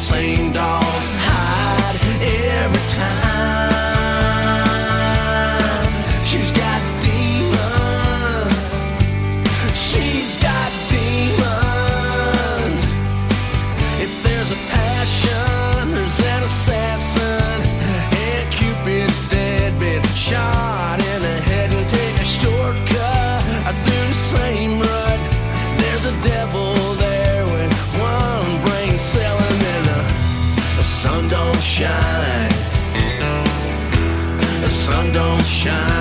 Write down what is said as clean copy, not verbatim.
same dolls hide every time. She's got demons. She's got demons. If there's a passion, there's an assassin. And Cupid's dead, been shot in the head and take a shortcut. I do the same rut. There's a devil there with one brain selling, and the sun don't shine. The sun don't shine.